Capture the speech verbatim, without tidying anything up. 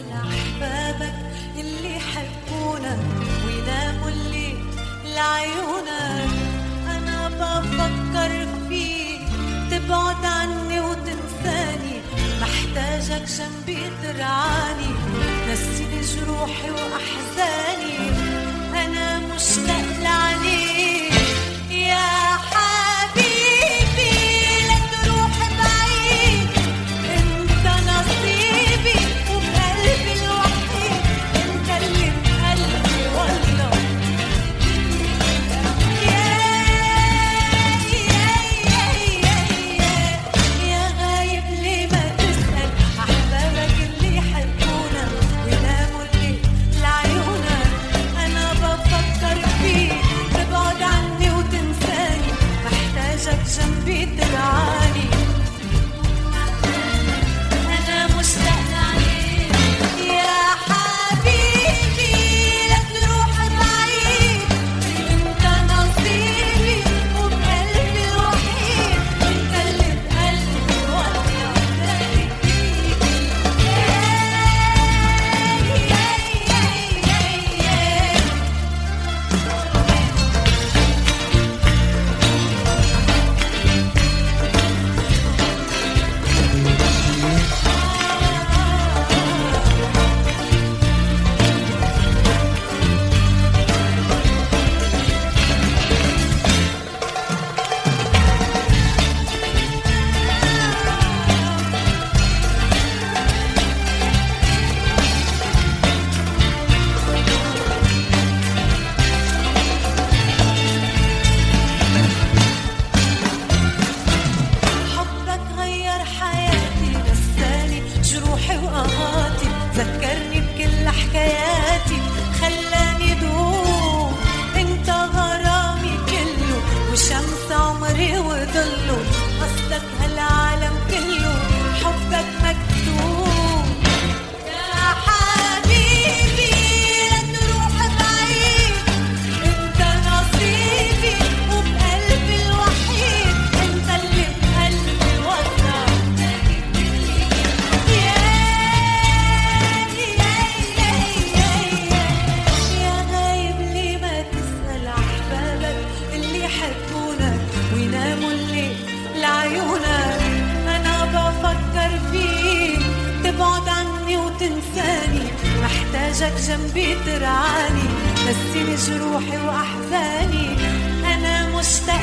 لأحبابك اللي يحبونك ويناموا الليل لعيونك. أنا بفكر فيك تبعد عني وتنساني، محتاجك جنبي ترعاني، نسيني جروحي وأحزاني. أنا مشتاق لعنيك يا حبيبي، لا تروح بعيد، انت نصيبي وبقلبي الوحيد، انت اللي بقلبي والله. يا يا يا يا يا غايب ليه ما تسأل أحبابك اللي يحبونك ويناموا الليل لعيونك. أنا بفكر فيك تبعد عني وتنساني، محتاجك جنبي ترعاني. أنا مشتاق لعنيك يا حبيبي، لا تروح بعيد، انت نصيبي وبقلبي الوحيد، انت اللي بقلبي والله. حبك غير حياتي، نساني جروحي وقهاتي، ذكرني بكل حكاياتي، خلاني دوم. انت غرامي كله وشمس عمري وضله، قصدك هالعالم كله، حبك مكتوب. يا حبيبي لا تروح بعيد، انت نصيبي وبقلبي الوحيد، انت اللي بقلبي والله. يا يا يا يا يا غايب ليه ما تسأل أحبابك اللي يحبونك ويناموا الليل لعيونك. أنا بفكر فيك تبعد عني وتنساني، محتاجك جنبي ترعاني، نسيني جروحي وأحزاني. أنا مشتاق